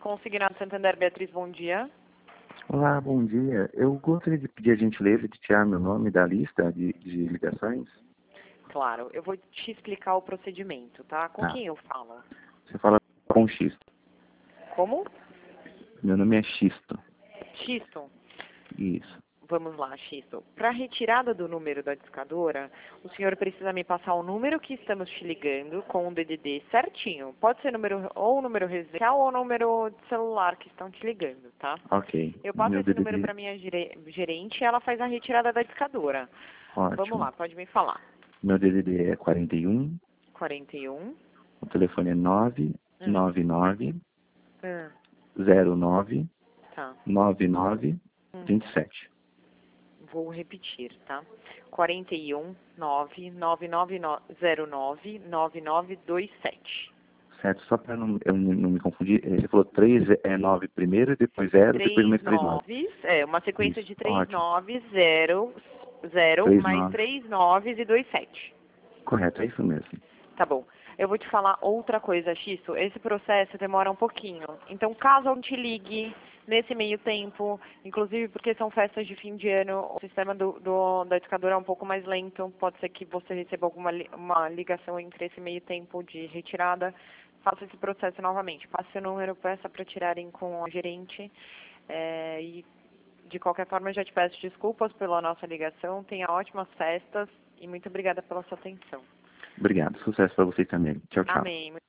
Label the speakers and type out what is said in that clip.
Speaker 1: Consignado Santander, Beatriz, bom dia.
Speaker 2: Olá, bom dia. Eu gostaria de pedir a gentileza de tirar meu nome da lista de ligações.
Speaker 1: Claro, eu vou te explicar o procedimento, tá? Com
Speaker 2: Tá.
Speaker 1: quem eu falo?
Speaker 2: Você fala com Xisto.
Speaker 1: Como?
Speaker 2: Meu nome é Xisto.
Speaker 1: Xisto.
Speaker 2: Isso.
Speaker 1: Vamos lá, Xisto. Para retirada do número da discadora, o senhor precisa me passar o número que estamos te ligando com o DDD certinho. Pode ser o número residencial ou o número de celular que estão te ligando, tá?
Speaker 2: Ok.
Speaker 1: Eu passo
Speaker 2: Meu
Speaker 1: esse número
Speaker 2: DDD.
Speaker 1: para minha gerente e ela faz a retirada da discadora. Vamos
Speaker 2: Ótimo.
Speaker 1: lá, pode me falar.
Speaker 2: Meu DDD é 41.
Speaker 1: 41.
Speaker 2: O telefone é
Speaker 1: Hum.
Speaker 2: 999
Speaker 1: Hum.
Speaker 2: 09
Speaker 1: Tá.
Speaker 2: 99 27.
Speaker 1: Vou repetir, tá? 41 99909 9927.
Speaker 2: Certo, só para eu não me confundir, ele falou 3 é 9 primeiro, depois 0, depois
Speaker 1: Três
Speaker 2: mais 3 9.
Speaker 1: noves, uma sequência
Speaker 2: Isso,
Speaker 1: de três
Speaker 2: ótimo.
Speaker 1: noves, 0, 0,
Speaker 2: 3
Speaker 1: mais
Speaker 2: 9.
Speaker 1: 3 noves e 2 7.
Speaker 2: Correto, é isso mesmo.
Speaker 1: Tá bom. Eu vou te falar outra coisa, Xisto. Esse processo demora um pouquinho. Então, caso eu te ligue nesse meio tempo, inclusive porque são festas de fim de ano, o sistema da educadora é um pouco mais lento. Pode ser que você receba uma ligação entre esse meio tempo de retirada. Faça esse processo novamente. Passe o número, peça para tirarem com o gerente. E, de qualquer forma, eu já te peço desculpas pela nossa ligação. Tenha ótimas festas e muito obrigada pela sua atenção.
Speaker 2: Obrigado. Sucesso para vocês também. Tchau, tchau.
Speaker 1: Amém.